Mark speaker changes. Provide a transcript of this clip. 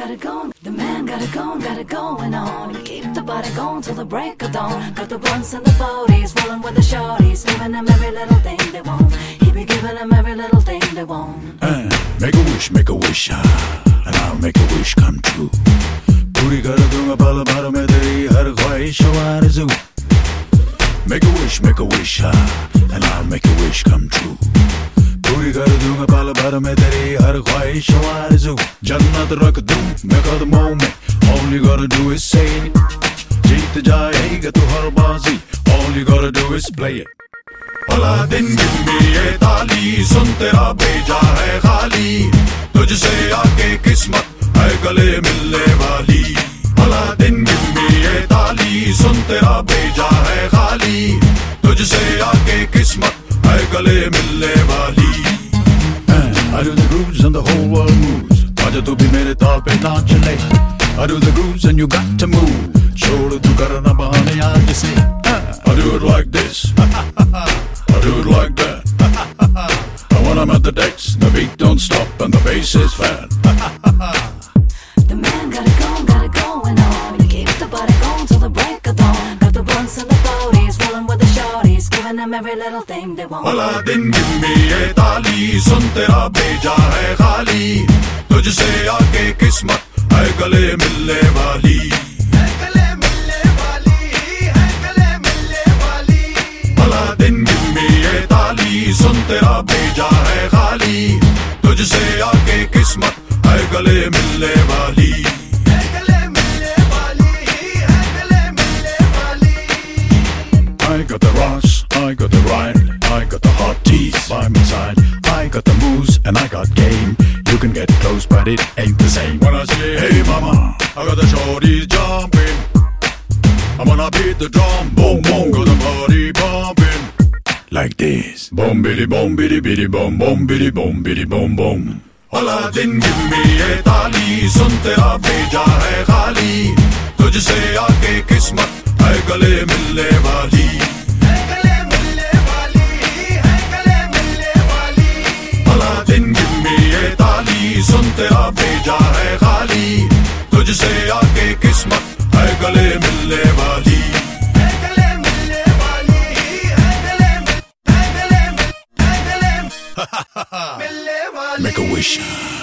Speaker 1: The man got it going on. Keep the body going till the break of dawn. Got the blunts and the 40s, rolling with the shorties, giving them every little thing they want. He be giving them every little thing they want.
Speaker 2: Make a wish, and I'll make a wish come true. पूरी कर दूंगा पल भर में तेरी हर ख्वाहिश आरज़ू. Make a wish, and I'll make a wish come true. पूरी कर दूंगा पल भर में तेरी हर ख्वाहिश आरज़ू. जन्नत रख दूं मैं कदमों में, all you gotta do is say it. जीत जाएगा तू हर बाजी, all you gotta do is play it. भला दिन में ये ताली सुन तेरा भेजा है खाली, तुझसे आके किस्मत है गले मिलने वाली. भला दिन में ये ताली सुन तेरा भेजा है खाली, तुझसे आके किस्मत है गले मिलने वाली. I do the grooves and the whole world moves. आजा तू भी मेरे ताल पे नाच ले. I do the grooves and you got to move. छोड़ तू करना बहाने आज से. I do it like this. I do it like that. And when I'm at the decks, the beat don't stop and the bass is fat.
Speaker 1: The man got it going on. He keeps the body going till the break of dawn. Got the blunts and the 40s, rolling with the shorties, giving them every little thing they want.
Speaker 2: भला दिन में ये ताली सुन तेरा भेजा है खाली, तुझसे आके किस्मत है गले मिलने वाली. भला दिन में ये ताली सुन तेरा भेजा है खाली, तुझसे आके किस्मत है गले मिलने वाली. I got the rocks, I got the ride, I got the hot teeth by my side. I got the moves and I got game. You can get close but it ain't the same. When I say hey mama, I got the shorties jumping. I'm gonna beat the drum, boom boom, got the body bumping. Like this. Boom biddy boom biddy biddy boom boom biddy boom boom. भला दिन में ये ताली सुन तेरा भेजा है खाली, तुझसे आके किस्मत है गले मिलने वाली. भला दिन में ये ताली सुन तेरा भेजा है खाली, तुझसे आके किस्मत है गले मिलने वाली. Make a wish.